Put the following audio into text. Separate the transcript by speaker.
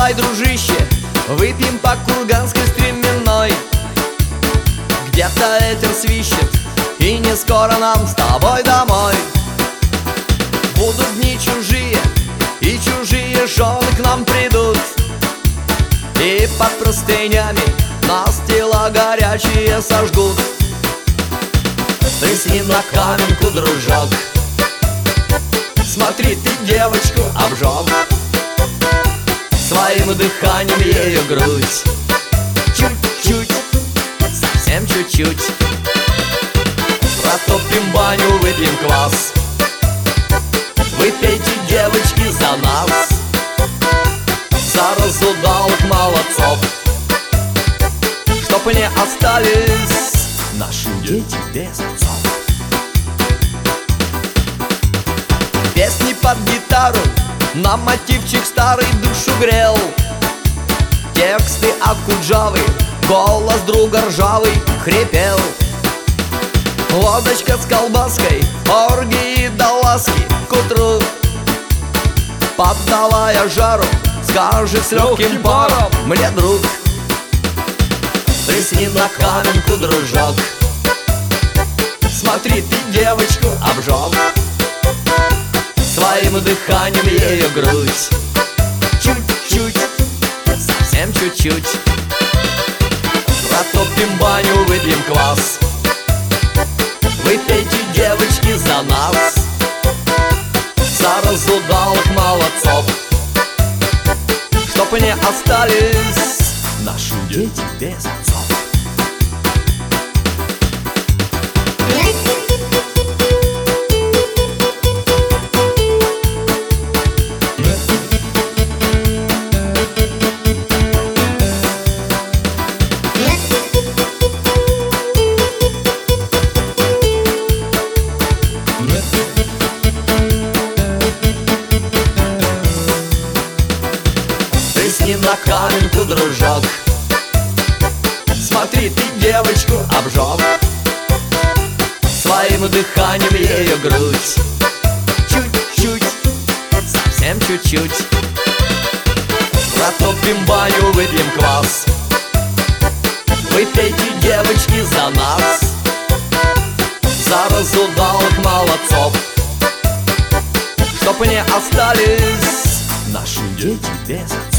Speaker 1: Давай, дружище, выпьем по курганской стременной. Где-то ветер свищет, и не скоро нам с тобой домой. Будут дни чужие, и чужие жены к нам придут, и под простынями нас тела горячие сожгут. Трясни на каменку, дружок, смотри, ты девочку обжег своим дыханием ее грудь. Чуть-чуть, совсем чуть-чуть. Протопим баню, выпьем квас. Вы пейте, девочки, за нас, за разудалых молодцов, чтоб не остались наши дети без отцов. Песни под гитару, на мотивчик старый душу грел. Тексты акуджавы, голос друга ржавый хрипел. Лодочка с колбаской, оргии до ласки к утру, поддавая жару, скажет с легким паром мне, друг. Трясни на каменку, дружок, смотри, ты девочку обжег своим дыханием ее грудь. Чуть-чуть, совсем чуть-чуть. Протопим баню, выпьем квас. Вы пейте, девочки, за нас, за разудалых молодцов, чтоб не остались наши дети без отцов. Трясни на каменку, дружок, смотри, ты девочку обжег своим дыханием ее грудь. Чуть-чуть, совсем чуть-чуть. Протопим баню, выпьем квас. Вы пейте, девочки, за нас, за разудалых молодцов, чтоб не остались наши дети без отцов.